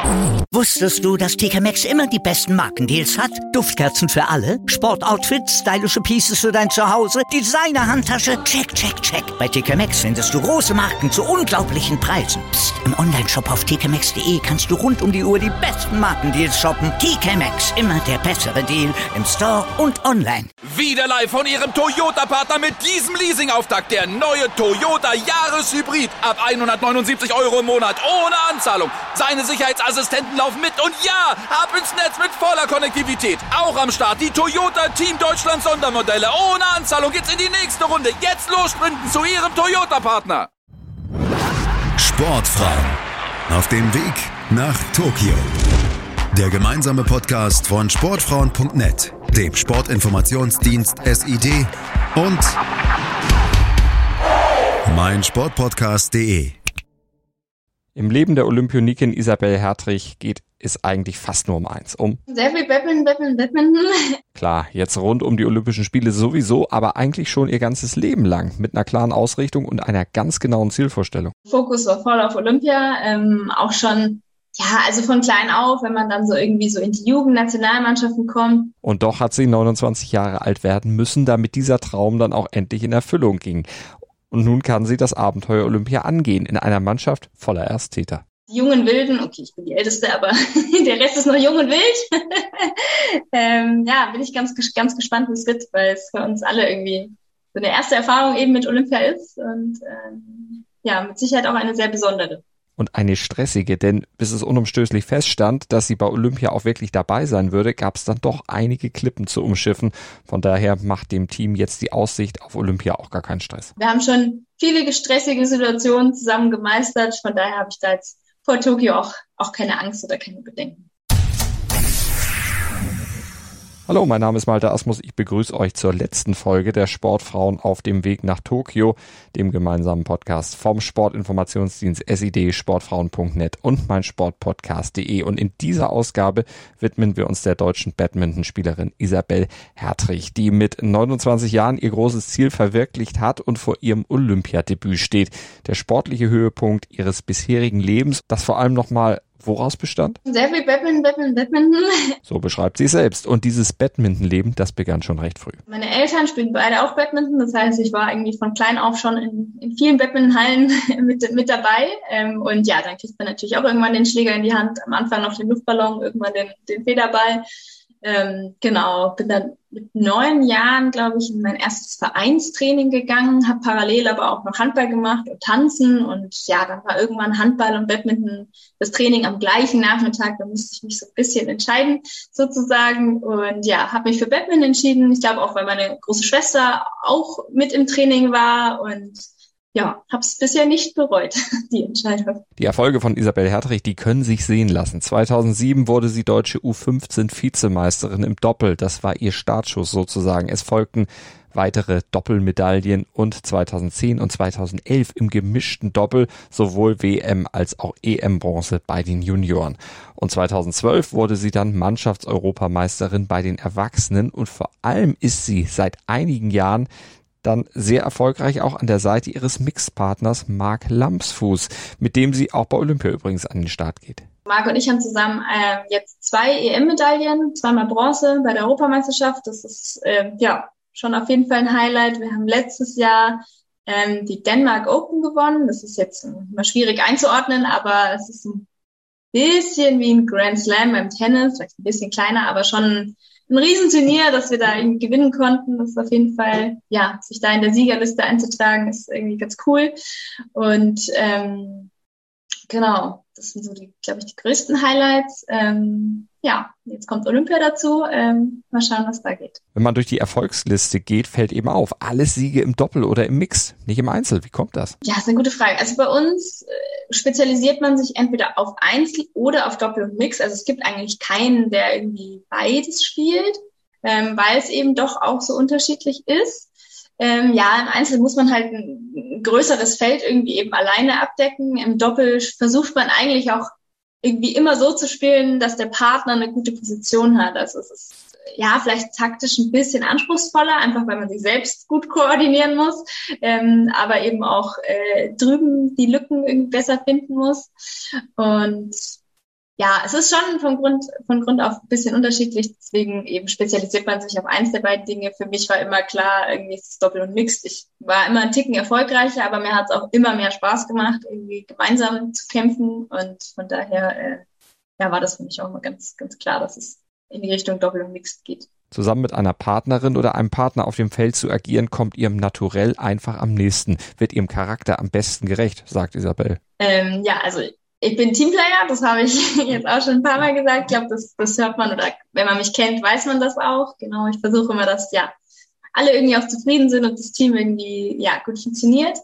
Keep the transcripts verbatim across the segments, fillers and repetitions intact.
Wusstest du, dass T K Maxx immer die besten Markendeals hat? Duftkerzen für alle, Sportoutfits, stylische Pieces für dein Zuhause, Designer-Handtasche, check, check, check. Bei T K Maxx findest du große Marken zu unglaublichen Preisen. Psst. Im Onlineshop auf t k maxx punkt d e kannst du rund um die Uhr die besten Markendeals shoppen. T K Maxx, immer der bessere Deal im Store und online. Wieder live von Ihrem Toyota-Partner mit diesem Leasing-Auftakt. Der neue Toyota Jahreshybrid. Ab hundertneunundsiebzig Euro im Monat. Ohne Anzahlung. Seine Sicherheitsassistenten laufen mit. Und ja, ab ins Netz mit voller Konnektivität. Auch am Start die Toyota Team Deutschland Sondermodelle. Ohne Anzahlung geht's in die nächste Runde. Jetzt los sprinten zu Ihrem Toyota-Partner. Sportfrauen auf dem Weg nach Tokio. Der gemeinsame Podcast von sportfrauen punkt net, dem Sportinformationsdienst S I D und meinsportpodcast punkt de. Im Leben der Olympionikin Isabelle Hertrich geht es eigentlich fast nur um eins, um sehr viel Badminton, Badminton, Badminton. Klar, jetzt rund um die Olympischen Spiele sowieso, aber eigentlich schon ihr ganzes Leben lang mit einer klaren Ausrichtung und einer ganz genauen Zielvorstellung. Fokus war voll auf Olympia, ähm, auch schon, ja, also von klein auf, wenn man dann so irgendwie so in die Jugendnationalmannschaften kommt. Und doch hat sie neunundzwanzig Jahre alt werden müssen, damit dieser Traum dann auch endlich in Erfüllung ging. Und nun kann sie das Abenteuer Olympia angehen, in einer Mannschaft voller Ersttäter. Die jungen Wilden, okay, ich bin die Älteste, aber der Rest ist noch jung und wild. ähm, ja, bin ich ganz, ganz gespannt, wie es wird, weil es für uns alle irgendwie so eine erste Erfahrung eben mit Olympia ist und ähm, ja, mit Sicherheit auch eine sehr besondere. Und eine stressige, denn bis es unumstößlich feststand, dass sie bei Olympia auch wirklich dabei sein würde, gab es dann doch einige Klippen zu umschiffen. Von daher macht dem Team jetzt die Aussicht auf Olympia auch gar keinen Stress. Wir haben schon viele stressige Situationen zusammen gemeistert, von daher habe ich da jetzt vor Tokio auch, auch keine Angst oder keine Bedenken. Hallo, mein Name ist Malte Asmus. Ich begrüße euch zur letzten Folge der Sportfrauen auf dem Weg nach Tokio, dem gemeinsamen Podcast vom Sportinformationsdienst S I D, sportfrauen punkt net und meinsportpodcast punkt de. Und in dieser Ausgabe widmen wir uns der deutschen Badmintonspielerin Isabelle Hertrich, die mit neunundzwanzig Jahren ihr großes Ziel verwirklicht hat und vor ihrem Olympiadebüt steht. Der sportliche Höhepunkt ihres bisherigen Lebens, das vor allem nochmal woraus bestand? Sehr viel Badminton, Badminton, Badminton. So beschreibt sie es selbst. Und dieses Badmintonleben, das begann schon recht früh. Meine Eltern spielen beide auch Badminton. Das heißt, ich war irgendwie von klein auf schon in, in vielen Badmintonhallen mit, mit dabei. Und ja, dann kriegt man natürlich auch irgendwann den Schläger in die Hand. Am Anfang noch den Luftballon, irgendwann den, den Federball. Ähm, genau, bin dann mit neun Jahren, glaube ich, in mein erstes Vereinstraining gegangen, habe parallel aber auch noch Handball gemacht und Tanzen und ja, dann war irgendwann Handball und Badminton das Training am gleichen Nachmittag, da musste ich mich so ein bisschen entscheiden sozusagen und ja, habe mich für Badminton entschieden, ich glaube auch, weil meine große Schwester auch mit im Training war und ja, hab's bisher nicht bereut, die Entscheidung. Die Erfolge von Isabelle Hertrich, die können sich sehen lassen. zweitausendsieben wurde sie deutsche U fünfzehn Vizemeisterin im Doppel. Das war ihr Startschuss sozusagen. Es folgten weitere Doppelmedaillen und zweitausendzehn und zweitausendelf im gemischten Doppel sowohl W M als auch E M-Bronze bei den Junioren. Und zweitausendzwölf wurde sie dann Mannschaftseuropameisterin bei den Erwachsenen und vor allem ist sie seit einigen Jahren dann sehr erfolgreich auch an der Seite ihres Mixpartners Mark Lampsfuß, mit dem sie auch bei Olympia übrigens an den Start geht. Marc und ich haben zusammen äh, jetzt zwei E M-Medaillen, zweimal Bronze bei der Europameisterschaft. Das ist äh, ja schon auf jeden Fall ein Highlight. Wir haben letztes Jahr ähm, die Denmark Open gewonnen. Das ist jetzt immer schwierig einzuordnen, aber es ist ein bisschen wie ein Grand Slam beim Tennis, vielleicht ein bisschen kleiner, aber schon ein Riesenturnier, dass wir da irgendwie gewinnen konnten. Das ist auf jeden Fall, ja, sich da in der Siegerliste einzutragen, ist irgendwie ganz cool. Und ähm, genau, das sind so die, glaube ich, die größten Highlights. Ähm, ja, jetzt kommt Olympia dazu. Ähm, mal schauen, was da geht. Wenn man durch die Erfolgsliste geht, fällt eben auf, alles Siege im Doppel oder im Mix, nicht im Einzel. Wie kommt das? Ja, ist eine gute Frage. Also bei uns äh, spezialisiert man sich entweder auf Einzel oder auf Doppel und Mix. Also es gibt eigentlich keinen, der irgendwie beides spielt, ähm, weil es eben doch auch so unterschiedlich ist. Ähm, ja, im Einzel muss man halt ein, ein größeres Feld irgendwie eben alleine abdecken. Im Doppel versucht man eigentlich auch irgendwie immer so zu spielen, dass der Partner eine gute Position hat. Also es ist ja vielleicht taktisch ein bisschen anspruchsvoller, einfach weil man sich selbst gut koordinieren muss, ähm, aber eben auch äh, drüben die Lücken irgendwie besser finden muss. Und ja, es ist schon von Grund, von Grund auf ein bisschen unterschiedlich, deswegen eben spezialisiert man sich auf eins der beiden Dinge. Für mich war immer klar, irgendwie ist es Doppel und Mixed. Ich war immer ein Ticken erfolgreicher, aber mir hat es auch immer mehr Spaß gemacht, irgendwie gemeinsam zu kämpfen und von daher, äh, ja, war das für mich auch immer ganz, ganz klar, dass es in die Richtung Doppel und Mixed geht. Zusammen mit einer Partnerin oder einem Partner auf dem Feld zu agieren, kommt ihrem Naturell einfach am nächsten, wird ihrem Charakter am besten gerecht, sagt Isabel. Ähm, ja, also ich bin Teamplayer, das habe ich jetzt auch schon ein paar Mal gesagt. Ich glaube, das, das hört man oder wenn man mich kennt, weiß man das auch. Genau, ich versuche immer, dass ja alle irgendwie auch zufrieden sind und das Team irgendwie ja gut funktioniert.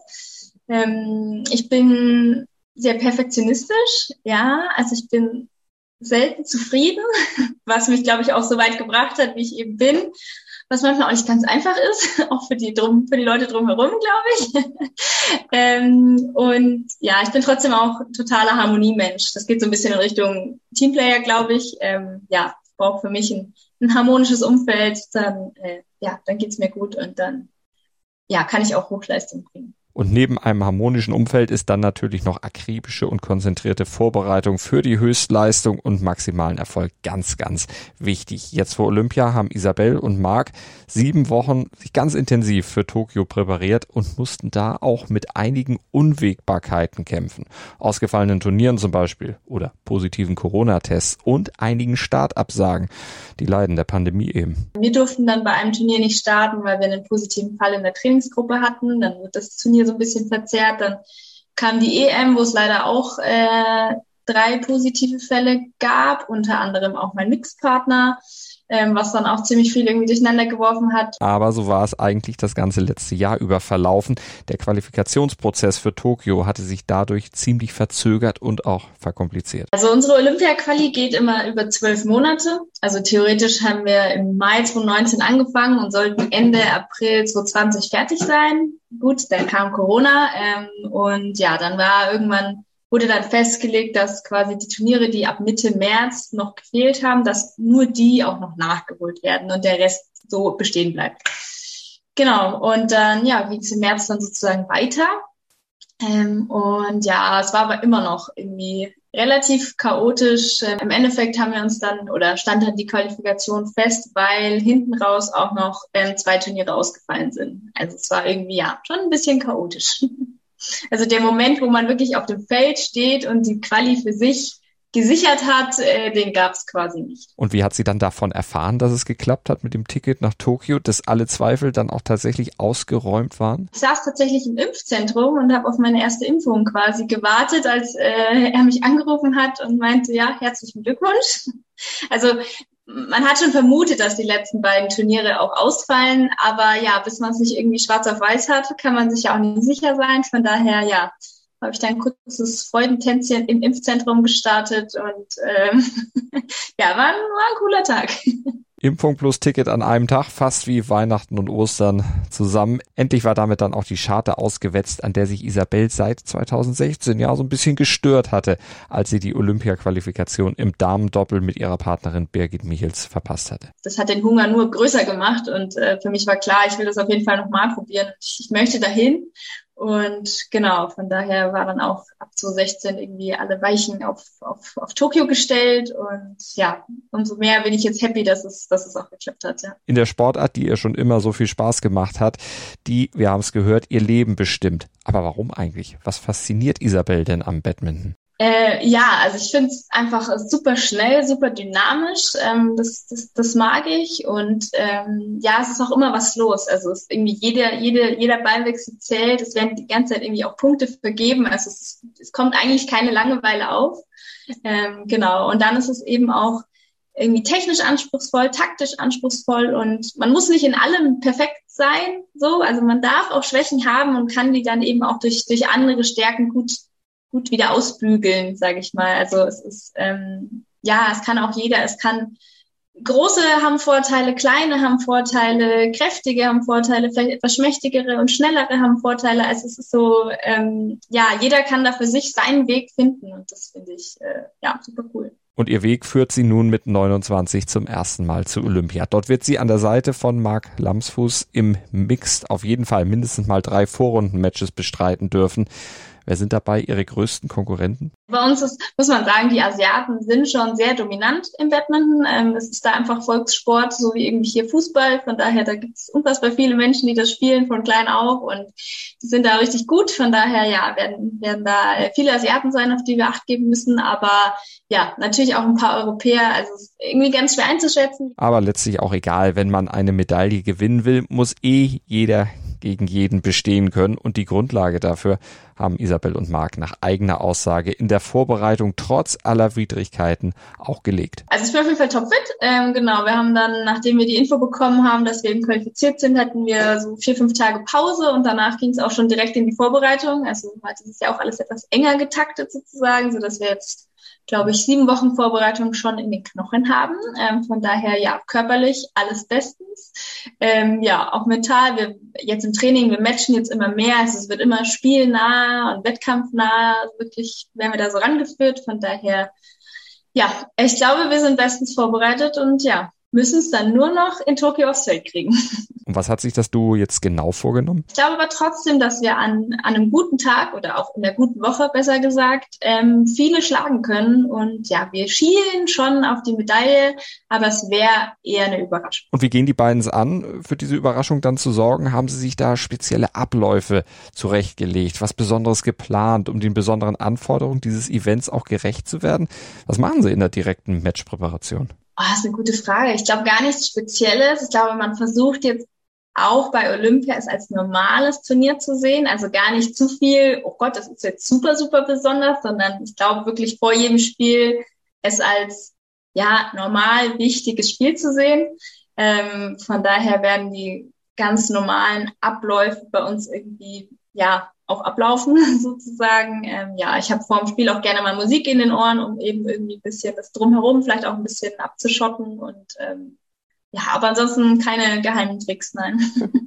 Ähm, ich bin sehr perfektionistisch, ja, also ich bin selten zufrieden, was mich, glaube ich, auch so weit gebracht hat, wie ich eben bin, was manchmal auch nicht ganz einfach ist, auch für die drum, für die Leute drumherum, glaube ich. ähm, und ja, ich bin trotzdem auch totaler Harmoniemensch. Das geht so ein bisschen in Richtung Teamplayer, glaube ich. Ähm, ja, ich brauche für mich ein, ein harmonisches Umfeld, dann äh, ja, dann geht's mir gut und dann ja, kann ich auch Hochleistung bringen. Und neben einem harmonischen Umfeld ist dann natürlich noch akribische und konzentrierte Vorbereitung für die Höchstleistung und maximalen Erfolg ganz, ganz wichtig. Jetzt vor Olympia haben Isabel und Marc sieben Wochen sich ganz intensiv für Tokio präpariert und mussten da auch mit einigen Unwägbarkeiten kämpfen. Ausgefallenen Turnieren zum Beispiel oder positiven Corona-Tests und einigen Startabsagen. Die leiden der Pandemie eben. Wir durften dann bei einem Turnier nicht starten, weil wir einen positiven Fall in der Trainingsgruppe hatten. Dann wird das Turnier so ein bisschen verzerrt. Dann kam die E M, wo es leider auch äh, drei positive Fälle gab, unter anderem auch mein Mixpartner, ähm, was dann auch ziemlich viel irgendwie durcheinander geworfen hat. Aber so war es eigentlich das ganze letzte Jahr über verlaufen. Der Qualifikationsprozess für Tokio hatte sich dadurch ziemlich verzögert und auch verkompliziert. Also unsere Olympia-Quali geht immer über zwölf Monate. Also theoretisch haben wir im Mai zwanzig neunzehn angefangen und sollten Ende April zwanzig zwanzig fertig sein. Gut, dann kam Corona ähm, und ja, dann war irgendwann wurde dann festgelegt, dass quasi die Turniere, die ab Mitte März noch gefehlt haben, dass nur die auch noch nachgeholt werden und der Rest so bestehen bleibt. Genau, und dann ja, ging es im März dann sozusagen weiter. Ähm, und ja, es war aber immer noch irgendwie relativ chaotisch. Ähm, Im Endeffekt haben wir uns dann, oder stand dann die Qualifikation fest, weil hinten raus auch noch ähm, zwei Turniere ausgefallen sind. Also es war irgendwie ja schon ein bisschen chaotisch. Also der Moment, wo man wirklich auf dem Feld steht und die Quali für sich gesichert hat, äh, den gab es quasi nicht. Und wie hat sie dann davon erfahren, dass es geklappt hat mit dem Ticket nach Tokio, dass alle Zweifel dann auch tatsächlich ausgeräumt waren? Ich saß tatsächlich im Impfzentrum und habe auf meine erste Impfung quasi gewartet, als äh, er mich angerufen hat und meinte, ja, herzlichen Glückwunsch. Also man hat schon vermutet, dass die letzten beiden Turniere auch ausfallen, aber ja, bis man es nicht irgendwie schwarz auf weiß hat, kann man sich ja auch nicht sicher sein. Von daher, ja, habe ich dann ein kurzes Freudentänzchen im Impfzentrum gestartet und ähm, ja, war ein, war ein cooler Tag. Impfung plus Ticket an einem Tag, fast wie Weihnachten und Ostern zusammen. Endlich war damit dann auch die Scharte ausgewetzt, an der sich Isabel seit zwanzig sechzehn ja so ein bisschen gestört hatte, als sie die Olympia-Qualifikation im Damendoppel mit ihrer Partnerin Birgit Michels verpasst hatte. Das hat den Hunger nur größer gemacht und äh, für mich war klar, ich will das auf jeden Fall nochmal probieren. Ich, ich möchte dahin. Und genau, von daher war dann auch ab zwanzig sechzehn irgendwie alle Weichen auf, auf, auf Tokio gestellt und ja, umso mehr bin ich jetzt happy, dass es, dass es auch geklappt hat, ja. In der Sportart, die ihr schon immer so viel Spaß gemacht hat, die, wir haben es gehört, ihr Leben bestimmt. Aber warum eigentlich? Was fasziniert Isabel denn am Badminton? Äh, ja, also ich finde es einfach super schnell, super dynamisch. Ähm, das, das, das mag ich und ähm, ja, es ist auch immer was los. Also es ist irgendwie jeder, jede, jeder Ballwechsel zählt. Es werden die ganze Zeit irgendwie auch Punkte vergeben. Also es, ist, es kommt eigentlich keine Langeweile auf. Ähm, genau. Und dann ist es eben auch irgendwie technisch anspruchsvoll, taktisch anspruchsvoll und man muss nicht in allem perfekt sein. So, also man darf auch Schwächen haben und kann die dann eben auch durch durch andere Stärken gut gut wieder ausbügeln, sage ich mal. Also es ist, ähm, ja, es kann auch jeder, es kann, große haben Vorteile, kleine haben Vorteile, kräftige haben Vorteile, vielleicht etwas schmächtigere und schnellere haben Vorteile. Also es ist so, ähm, ja, jeder kann da für sich seinen Weg finden und das finde ich, äh, ja, super cool. Und ihr Weg führt sie nun mit neunundzwanzig zum ersten Mal zu Olympia. Dort wird sie an der Seite von Marc Lamsfuß im Mixed auf jeden Fall mindestens mal drei Vorrunden-Matches bestreiten dürfen. Wer sind dabei Ihre größten Konkurrenten? Bei uns ist, muss man sagen, die Asiaten sind schon sehr dominant im Badminton. Ähm, es ist da einfach Volkssport, so wie irgendwie hier Fußball. Von daher, da gibt es unfassbar viele Menschen, die das spielen, von klein auf. Und die sind da richtig gut. Von daher, ja, werden, werden da viele Asiaten sein, auf die wir Acht geben müssen. Aber ja, natürlich auch ein paar Europäer. Also es ist irgendwie ganz schwer einzuschätzen. Aber letztlich auch egal, wenn man eine Medaille gewinnen will, muss eh jeder gegen jeden bestehen können. Und die Grundlage dafür haben Isabel und Marc nach eigener Aussage in der Vorbereitung trotz aller Widrigkeiten auch gelegt. Also ich bin auf jeden Fall topfit. Ähm, genau, wir haben dann, nachdem wir die Info bekommen haben, dass wir eben qualifiziert sind, hatten wir so vier, fünf Tage Pause und danach ging es auch schon direkt in die Vorbereitung. Also heute ist ja auch alles etwas enger getaktet sozusagen, sodass wir jetzt, glaube ich, sieben Wochen Vorbereitung schon in den Knochen haben. Ähm, von daher, ja, körperlich alles bestens. Ähm, ja, auch mental, wir jetzt im Training, wir matchen jetzt immer mehr. Also es wird immer spielnah und wettkampfnah. Wirklich werden wir da so rangeführt. Von daher, ja, ich glaube, wir sind bestens vorbereitet und ja, müssen es dann nur noch in Tokio aufs Feld kriegen. Und was hat sich das Duo jetzt genau vorgenommen? Ich glaube aber trotzdem, dass wir an, an einem guten Tag oder auch in der guten Woche, besser gesagt, ähm, viele schlagen können. Und ja, wir schielen schon auf die Medaille, aber es wäre eher eine Überraschung. Und wie gehen die beiden es an, für diese Überraschung dann zu sorgen? Haben sie sich da spezielle Abläufe zurechtgelegt, was Besonderes geplant, um den besonderen Anforderungen dieses Events auch gerecht zu werden? Was machen sie in der direkten Matchpräparation? Oh, das ist eine gute Frage. Ich glaube gar nichts Spezielles. Ich glaube, man versucht jetzt auch bei Olympia es als normales Turnier zu sehen. Also gar nicht zu viel, oh Gott, das ist jetzt super, super besonders, sondern ich glaube wirklich vor jedem Spiel es als ja normal wichtiges Spiel zu sehen. Ähm, von daher werden die ganz normalen Abläufe bei uns irgendwie ja auch ablaufen sozusagen. Ähm, ja, ich habe vor dem Spiel auch gerne mal Musik in den Ohren, um eben irgendwie ein bisschen das Drumherum vielleicht auch ein bisschen abzuschotten und ähm, ja, aber ansonsten keine geheimen Tricks, nein.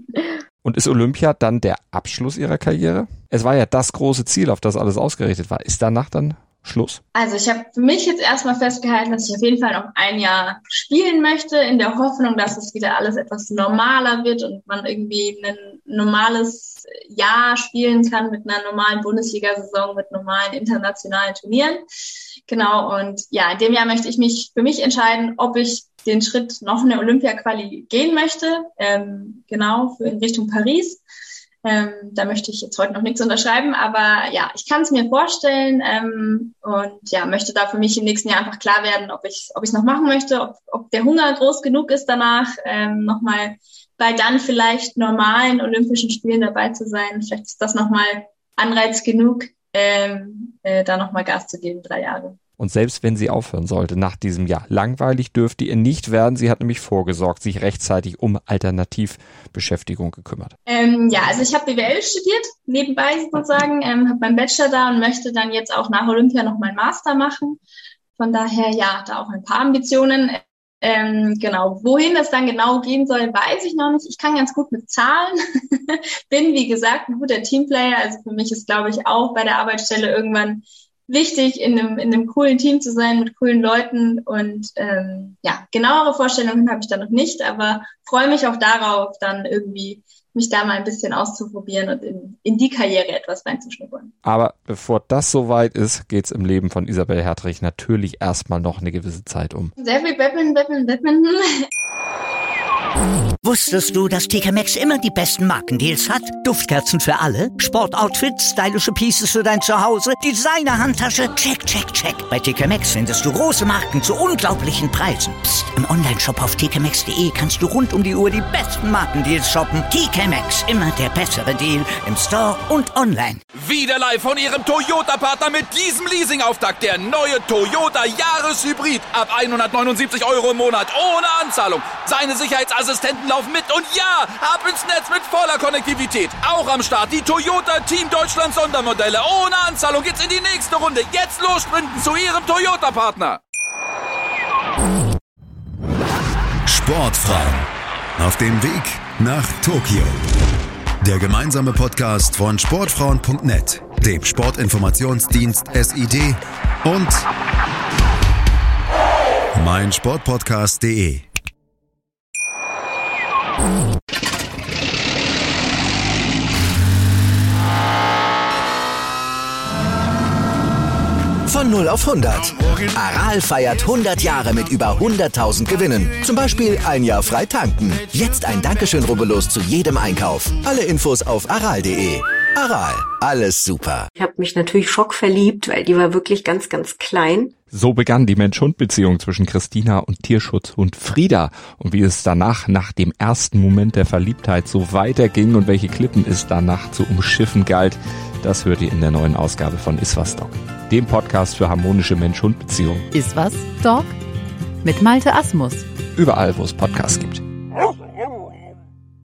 Und ist Olympia dann der Abschluss Ihrer Karriere? Es war ja das große Ziel, auf das alles ausgerichtet war. Ist danach dann Schluss? Also ich habe für mich jetzt erstmal festgehalten, dass ich auf jeden Fall noch ein Jahr spielen möchte, in der Hoffnung, dass es wieder alles etwas normaler wird und man irgendwie ein normales Jahr spielen kann mit einer normalen Bundesliga-Saison, mit normalen internationalen Turnieren. Genau, und ja, in dem Jahr möchte ich mich für mich entscheiden, ob ich den Schritt noch eine Olympia-Quali gehen möchte, ähm, genau, für in Richtung Paris. Ähm, da möchte ich jetzt heute noch nichts unterschreiben, aber ja, ich kann es mir vorstellen ähm, und ja, möchte da für mich im nächsten Jahr einfach klar werden, ob ich ob ich es noch machen möchte, ob, ob der Hunger groß genug ist danach, ähm, nochmal bei dann vielleicht normalen Olympischen Spielen dabei zu sein. Vielleicht ist das nochmal Anreiz genug, ähm, äh, da nochmal Gas zu geben, drei Jahre. Und selbst wenn sie aufhören sollte nach diesem Jahr, langweilig dürfte ihr nicht werden. Sie hat nämlich vorgesorgt, sich rechtzeitig um Alternativbeschäftigung gekümmert. Ähm, ja, also ich habe B W L studiert, nebenbei sozusagen, ähm, habe meinen Bachelor da und möchte dann jetzt auch nach Olympia noch meinen Master machen. Von daher, ja, da auch ein paar Ambitionen. Ähm, genau, wohin das dann genau gehen soll, weiß ich noch nicht. Ich kann ganz gut mit Zahlen. Bin, wie gesagt, ein guter Teamplayer. Also für mich ist, glaube ich, auch bei der Arbeitsstelle irgendwann wichtig, in einem, in einem coolen Team zu sein, mit coolen Leuten und ähm, ja, genauere Vorstellungen habe ich da noch nicht, aber freue mich auch darauf, dann irgendwie mich da mal ein bisschen auszuprobieren und in, in die Karriere etwas reinzuschnuppern. Aber bevor das soweit ist, geht's im Leben von Isabel Hertrich natürlich erstmal noch eine gewisse Zeit um. Sehr viel Badminton, Badminton, Badminton. Wusstest du, dass T K Maxx immer die besten Markendeals hat? Duftkerzen für alle, Sportoutfits, stylische Pieces für dein Zuhause, Designer-Handtasche, check, check, check. Bei T K Maxx findest du große Marken zu unglaublichen Preisen. Psst. Im Onlineshop auf t k maxx punkt d e kannst du rund um die Uhr die besten Markendeals shoppen. T K Maxx, immer der bessere Deal im Store und online. Wieder live von Ihrem Toyota-Partner mit diesem Leasing-Auftakt. Der neue Toyota Jahreshybrid. Ab hundertneunundsiebzig Euro im Monat ohne Anzahlung. Seine Sicherheitsassistenten laufen mit und ja, ab ins Netz mit voller Konnektivität. Auch am Start die Toyota Team Deutschland Sondermodelle. Ohne Anzahlung geht's in die nächste Runde. Jetzt los sprinten zu Ihrem Toyota-Partner. Sportfrauen auf dem Weg nach Tokio. Der gemeinsame Podcast von sportfrauen punkt net, dem Sportinformationsdienst S I D und meinsportpodcast punkt de. Von null auf hundert. Aral feiert hundert Jahre mit über hunderttausend Gewinnen. Zum Beispiel ein Jahr frei tanken. Jetzt ein Dankeschön, rubbellos zu jedem Einkauf. Alle Infos auf aral punkt de. Aral, alles super. Ich habe mich natürlich schockverliebt, weil die war wirklich ganz, ganz klein. So begann die Mensch-Hund-Beziehung zwischen Christina und Tierschutzhund Frieda. Und wie es danach, nach dem ersten Moment der Verliebtheit, so weiterging und welche Klippen es danach zu umschiffen galt, das hört ihr in der neuen Ausgabe von Iswas Dog, dem Podcast für harmonische Mensch-Hund-Beziehungen. Iswas Dog mit Malte Asmus. Überall, wo es Podcasts gibt.